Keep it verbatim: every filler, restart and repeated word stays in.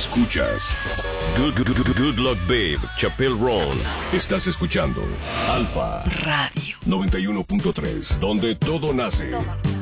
Escuchas Good, Good, Good, Good Luck Babe, Chappelle Roan. Estás escuchando Alfa Radio noventa y uno punto tres, donde todo nace.